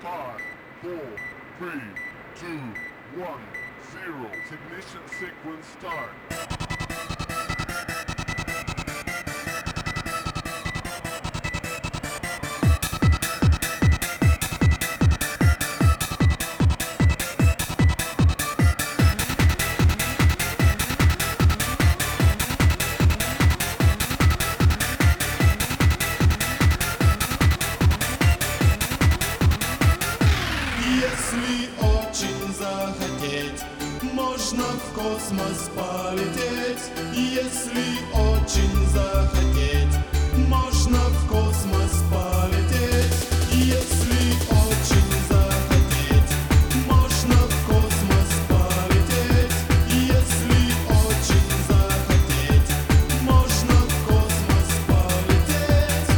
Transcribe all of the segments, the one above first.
5, 4, 3, 2, 1, 0. Ignition sequence start. Если очень захотеть, можно в космос полететь. Если очень захотеть, можно в космос полететь. Если очень захотеть, можно в космос полететь. Если очень захотеть, можно в космос полететь.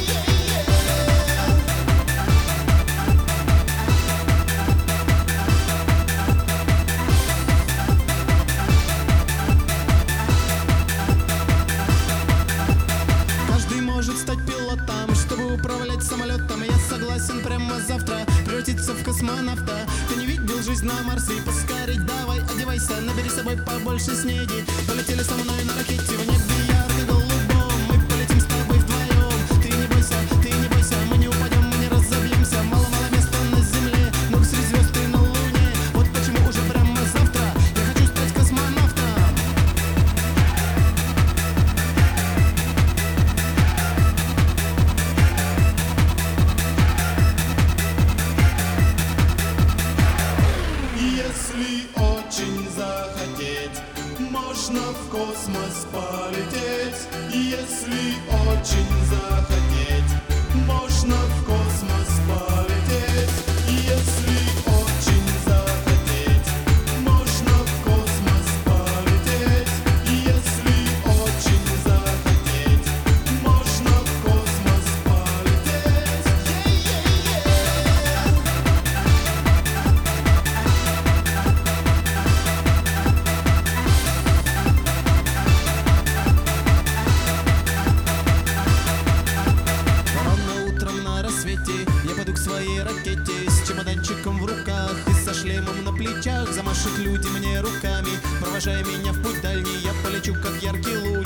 Каждый может стать пилотом, чтобы управлять самолетом. Я согласен прямо завтра превратиться в космонавта. Ты не видел жизнь на Марсе? Поскорей давай одевайся, набери с собой побольше снеди. Полетели со мной на ракете в небе ярко-голубом. Мы полетим с тобой вдвоем. Ты не бойся, мы не упадем, мы не разобьемся. Мало-мало места на земле, много среди звезд и на луне. Вот почему уже прямо завтра я хочу стать космонавтом. Если очень захотеть, можно в космос полететь. Если очень захотеть, можно в космос полететь. Если очень захотеть, можно в космос полететь. Если очень захотеть, можно в космос полететь. Рано утром на рассвете я пойду к своей ракете с чемоданчиком в руках и со шлемом на плечах. Замашут люди мне руками, провожая меня в путь дальний. Я полечу, как яркий луч,